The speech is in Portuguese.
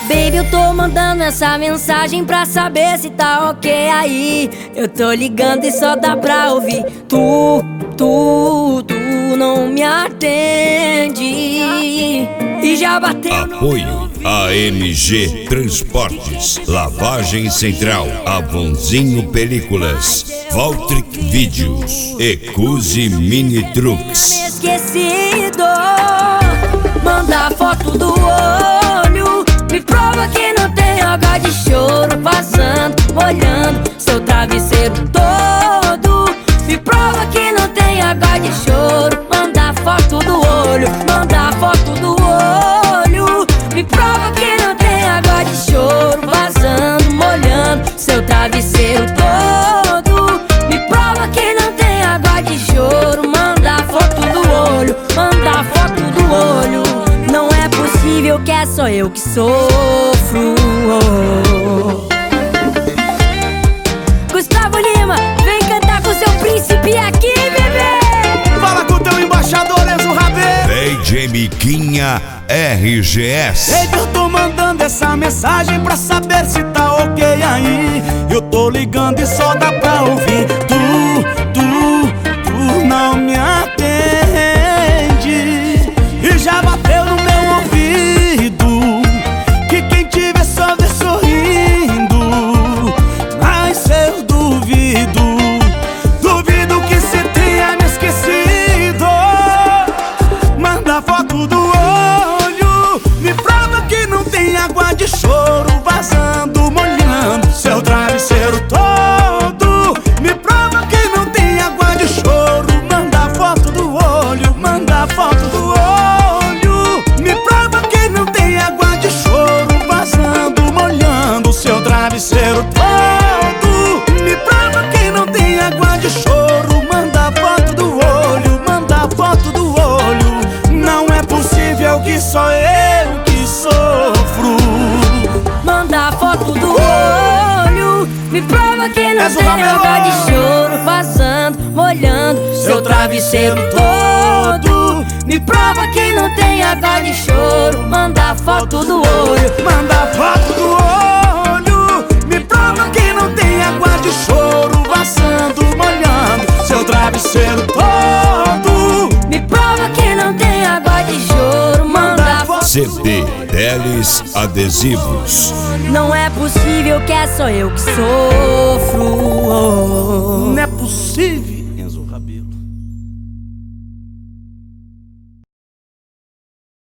Baby, eu tô mandando essa mensagem pra saber se tá ok aí. Eu tô ligando e só dá pra ouvir tu não me atende. E já bateu no Apoio AMG Transportes, Lavagem Central, Avonzinho Películas, Valtric Vídeos, Ecuse Mini Trucks. Me esquecido, manda foto do olho, me prova que não tem água de choro vazando, molhando seu travesseiro todo. Me prova que não tem água de choro, manda foto do olho, manda foto do olho. Me prova que não tem água de choro vazando, molhando seu travesseiro todo. Me prova que não tem água de choro, manda foto do olho, manda foto do olho. Não é possível que é só eu que sofro. Gustavo Lima, vem cantar com seu príncipe aqui, bebê. Fala com teu embaixador, Enzo Rabê. DJ Miquinha RGS. Baby, eu tô mandando essa mensagem pra saber se tá ok aí. Eu tô ligando e só dá pra ouvir tu não me atende. E já bateu no meu ouvido que quem te vê só vê sorrindo. Mas eu duvido que se tenha me esquecido. Manda foto do olho, me prova que não tem água de choro vazando, molhando seu travesseiro todo. Me prova que não tem água de choro, manda foto do olho, manda foto do olho. Me prova que não tem água de choro vazando, molhando seu travesseiro todo. Me prova que não tem água de choro, manda foto do olho, manda foto do olho. Não é possível que só eu que sofro. Manda foto do olho, me prova que não tem água de choro vazando, molhando seu travesseiro todo. Me prova que não tem água de choro, manda foto do olho, Manda foto do olho, me prova que não tem água de choro vazando, molhando seu travesseiro todo. me prova que não tem água de choro, manda foto. CD Teles Adesivos. Não é possível que é só eu que sofro. Não é possível.